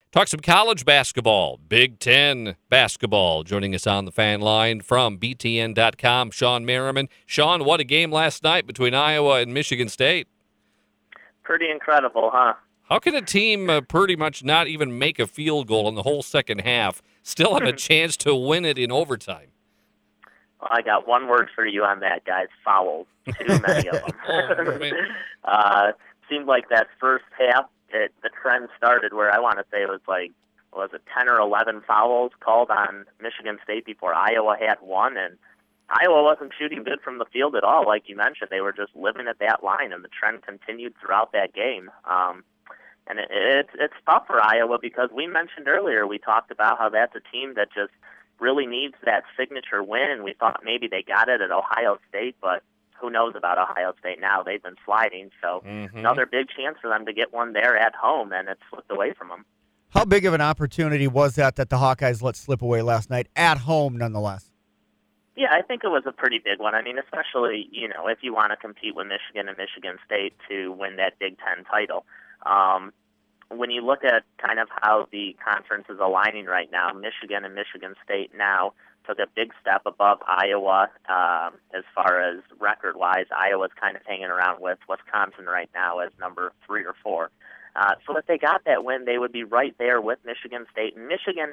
Talk some college basketball, Big Ten basketball. Joining us on the fan line from BTN.com, Sean Merriman. Sean, what a game last night between Iowa and Michigan State. Pretty incredible, huh? How can a team pretty much not even make a field goal in the whole second half still have a chance to win it in overtime? Well, I got one word for you on that, guys. Fouls. Too many of them. Seemed like that first half, the trend started where I want to say it was like, was it 10 or 11 fouls called on Michigan State before Iowa had one, and Iowa wasn't shooting good from the field at all, like you mentioned. They were just living at that line, and the trend continued throughout that game. And it's tough for Iowa because we mentioned earlier, we talked about how that's a team that just really needs that signature win, and we thought maybe they got it at Ohio State, but who knows about Ohio State now? They've been sliding, so another big chance for them to get one there at home, and it's slipped away from them. How big of an opportunity was that the Hawkeyes let slip away last night, at home nonetheless? Yeah, I think it was a pretty big one. I mean, especially, if you want to compete with Michigan and Michigan State to win that Big Ten title. When you look at kind of how the conference is aligning right now, Michigan and Michigan State now took a big step above Iowa as far as record-wise. Iowa's kind of hanging around with Wisconsin right now as number 3 or 4. So if they got that win, they would be right there with Michigan State. And Michigan,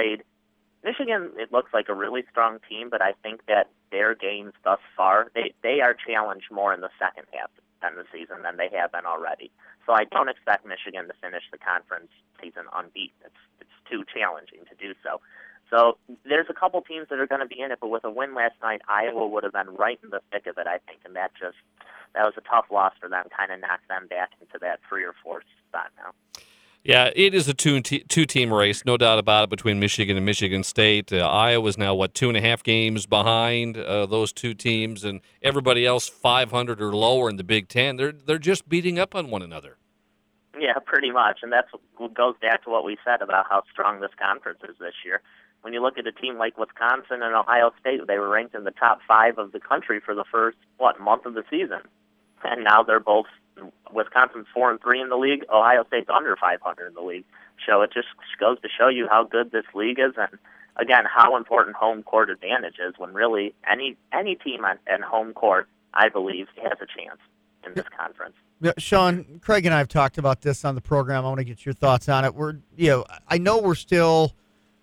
it looks like a really strong team, but I think that their games thus far, they are challenged more in the second half of the season than they have been already. So I don't expect Michigan to finish the conference season unbeaten. It's too challenging to do so. So there's a couple teams that are going to be in it, but with a win last night, Iowa would have been right in the thick of it, I think, and that was a tough loss for them, kind of knocked them back into that 3 or 4 spot now. Yeah, it is a two-team race, no doubt about it, between Michigan and Michigan State. Iowa's now, 2.5 games behind those two teams, and everybody else 500 or lower in the Big Ten. They're just beating up on one another. Yeah, pretty much, and that's what goes back to what we said about how strong this conference is this year. When you look at a team like Wisconsin and Ohio State, they were ranked in the top 5 of the country for the first, month of the season. And now they're both, Wisconsin's 4-3 in the league, Ohio State's under 500 in the league. So it just goes to show you how good this league is, and again, how important home court advantage is when really any team on home court, I believe, has a chance in this conference. Yeah, Sean, Craig and I have talked about this on the program. I want to get your thoughts on it. I know we're still,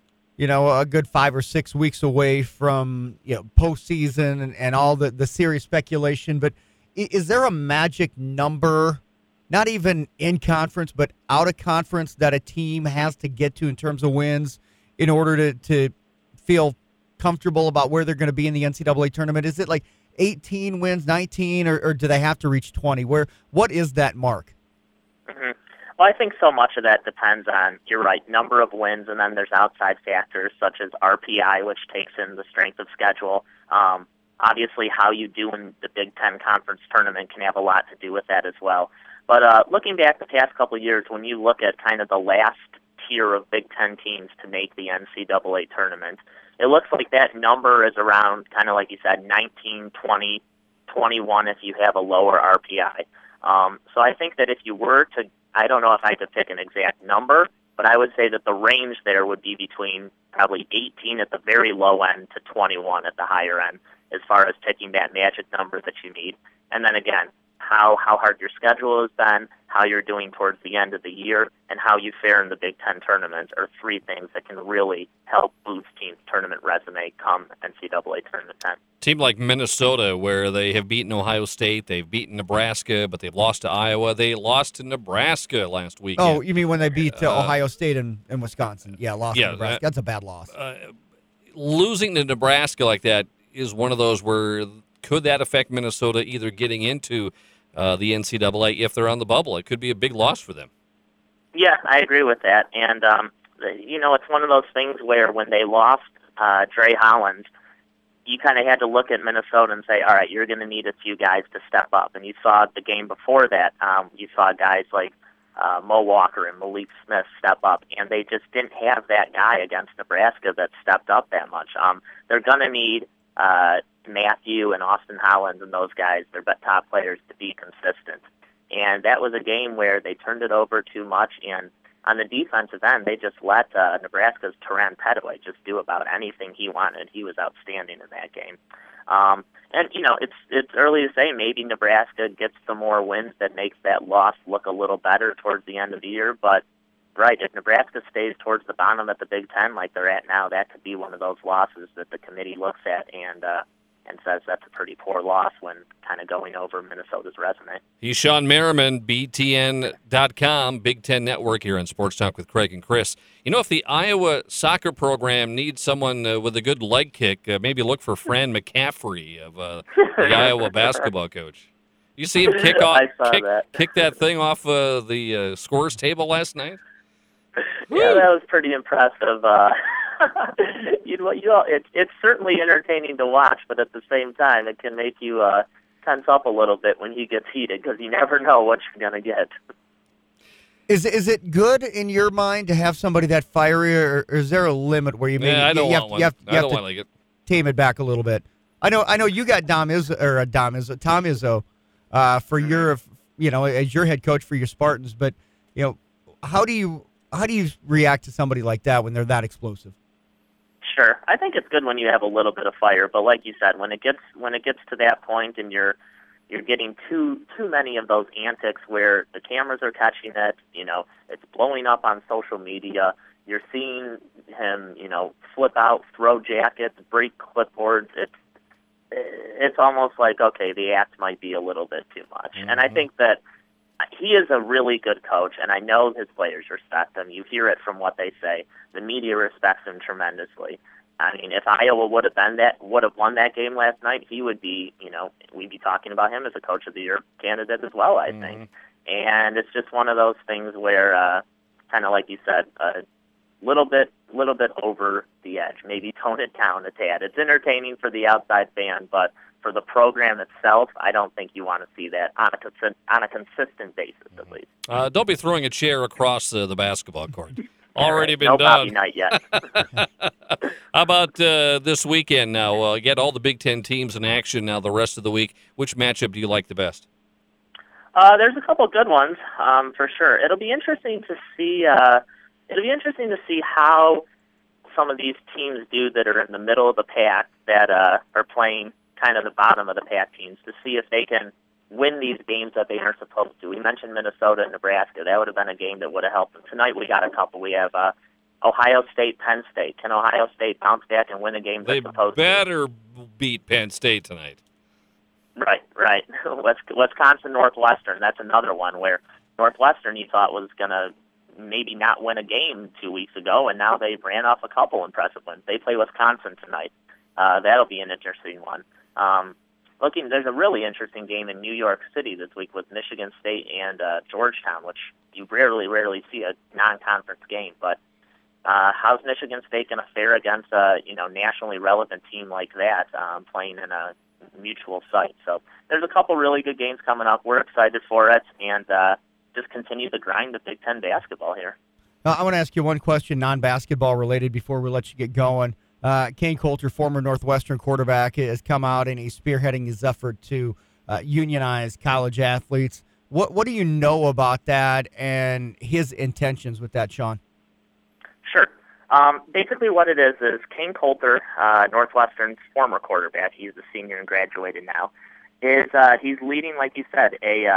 a good 5 or 6 weeks away from, postseason and all the serious speculation, but is there a magic number, not even in conference, but out of conference, that a team has to get to in terms of wins in order to feel comfortable about where they're going to be in the NCAA tournament? Is it like 18 wins, 19, or do they have to reach 20? What is that mark? Mm-hmm. Well, I think so much of that depends on, you're right, number of wins, and then there's outside factors such as RPI, which takes in the strength of schedule. Obviously, how you do in the Big Ten Conference Tournament can have a lot to do with that as well. But looking back the past couple of years, when you look at kind of the last tier of Big Ten teams to make the NCAA tournament, it looks like that number is around, kind of like you said, 19, 20, 21 if you have a lower RPI. So I think that if you were to, I don't know if I could pick an exact number, but I would say that the range there would be between probably 18 at the very low end to 21 at the higher end, as far as picking that magic number that you need. And then again, how hard your schedule has been, how you're doing towards the end of the year, and how you fare in the Big Ten tournament are 3 things that can really help boost teams' tournament resume come NCAA tournament time. Team like Minnesota, where they have beaten Ohio State, they've beaten Nebraska, but they've lost to Iowa. They lost to Nebraska last weekend. Oh, you mean when they beat Ohio State and Wisconsin? Yeah, lost to Nebraska. That's a bad loss. Losing to Nebraska like that is one of those where could that affect Minnesota either getting into the NCAA if they're on the bubble? It could be a big loss for them. Yeah, I agree with that. And, it's one of those things where when they lost Dre Holland, you kind of had to look at Minnesota and say, all right, you're going to need a few guys to step up. And you saw the game before that, you saw guys like Mo Walker and Malik Smith step up, and they just didn't have that guy against Nebraska that stepped up that much. They're going to need Matthew and Austin Holland and those guys, their top players, to be consistent. And that was a game where they turned it over too much, and on the defensive end, they just let Nebraska's Terran Petaway just do about anything he wanted. He was outstanding in that game. And it's early to say. Maybe Nebraska gets some more wins that makes that loss look a little better towards the end of the year. But right, if Nebraska stays towards the bottom at the Big Ten like they're at now, that could be one of those losses that the committee looks at and says that's a pretty poor loss when kind of going over Minnesota's resume. He's Sean Merriman, BTN.com, Big Ten Network here on Sports Talk with Craig and Chris. If the Iowa soccer program needs someone with a good leg kick, maybe look for Fran McCaffrey of the Iowa basketball coach. You see him kick that thing off the scores table last night? Yeah, that was pretty impressive. It's certainly entertaining to watch, but at the same time, it can make you tense up a little bit when he gets heated because you never know what you're going to get. Is it good in your mind to have somebody that fiery, or is there a limit where you I don't want one. You have I don't to want like it. Tame it back a little bit? I know you got Tom Izzo for your as your head coach for your Spartans, but how do you react to somebody like that when they're that explosive? Sure, I think it's good when you have a little bit of fire, but like you said, when it gets to that point and you're getting too many of those antics where the cameras are catching it, it's blowing up on social media. You're seeing him, flip out, throw jackets, break clipboards. It's almost like, okay, the act might be a little bit too much. Mm-hmm. And I think that he is a really good coach, and I know his players respect him. You hear it from what they say. The media respects him tremendously. I mean, if Iowa would have won that game last night, he would be, we'd be talking about him as a Coach of the Year candidate as well, I think. And it's just one of those things where, kind of like you said, a little bit over the edge. Maybe tone it down a tad. It's entertaining for the outside fan, but for the program itself, I don't think you want to see that on a consistent basis, at least. Don't be throwing a chair across the basketball court. Already been no done. Bobby Knight yet. How about this weekend now? You get all the Big Ten teams in action now the rest of the week. Which matchup do you like the best? There's a couple good ones, for sure. It'll be interesting to see. How some of these teams do that are in the middle of the pack that are playing kind of the bottom of the pack teams, to see if they can win these games that they aren't supposed to. We mentioned Minnesota and Nebraska. That would have been a game that would have helped them. Tonight we got a couple. We have Ohio State, Penn State. Can Ohio State bounce back and win a game they're supposed to? They better beat Penn State tonight. Right. Wisconsin, Northwestern. That's another one where Northwestern you thought was going to maybe not win a game 2 weeks ago, and now they ran off a couple impressive wins. They play Wisconsin tonight. That'll be an interesting one. There's a really interesting game in New York City this week with Michigan State and Georgetown, which you rarely see a non-conference game. But how's Michigan State going to fare against a nationally relevant team like that playing in a mutual site? So there's a couple really good games coming up. We're excited for it, and just continue to grind the Big Ten basketball here. I want to ask you one question, non-basketball related, before we let you get going. Kane Coulter, former Northwestern quarterback, has come out and he's spearheading his effort to unionize college athletes. What do you know about that and his intentions with that, Sean? Sure. Basically what it is Kane Coulter, Northwestern's former quarterback, he's a senior and graduated now, is he's leading, like you said,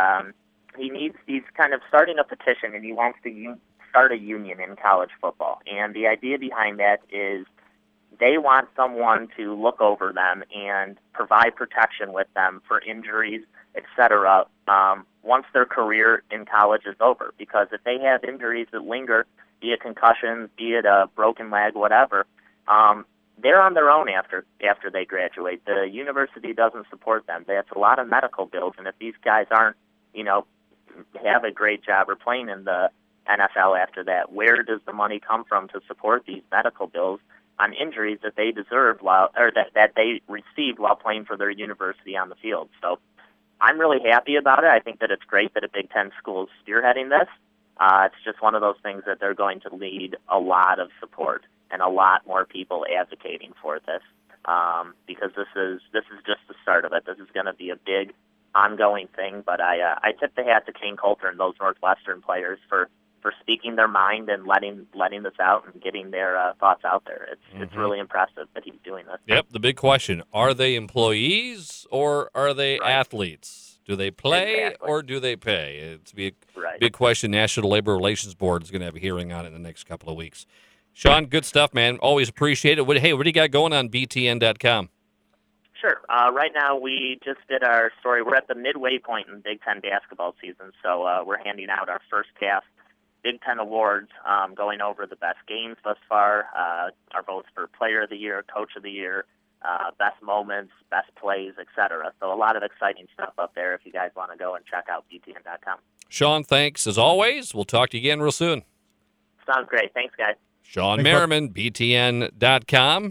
he's kind of starting a petition, and he wants to start a union in college football. And the idea behind that is they want someone to look over them and provide protection with them for injuries, etc., once their career in college is over. Because if they have injuries that linger, be it concussions, be it a broken leg, whatever, they're on their own after they graduate. The university doesn't support them. That's a lot of medical bills, and if these guys aren't, have a great job or playing in the NFL after that, where does the money come from to support these medical bills on injuries that they deserve that they received while playing for their university on the field? So I'm really happy about it. I think that it's great that a Big Ten school is spearheading this. It's just one of those things that they're going to lead a lot of support and a lot more people advocating for this, because this is just the start of it. This is going to be a big ongoing thing, but I tip the hat to Kane Coulter and those Northwestern players for speaking their mind and letting this out and getting their thoughts out there. It's really impressive that he's doing this. Yep, the big question, are they employees or are they athletes? Do they play or do they pay? It's a big question. National Labor Relations Board is going to have a hearing on it in the next couple of weeks. Sean, good stuff, man. Always appreciate it. Hey, what do you got going on BTN.com? Sure. Right now, we just did our story. We're at the midway point in Big Ten basketball season, so we're handing out our first cast Big Ten awards, going over the best games thus far, our votes for Player of the Year, Coach of the Year, best moments, best plays, etc. So a lot of exciting stuff up there if you guys want to go and check out BTN.com. Sean, thanks as always. We'll talk to you again real soon. Sounds great. Thanks, guys. Sean Merriman, BTN.com.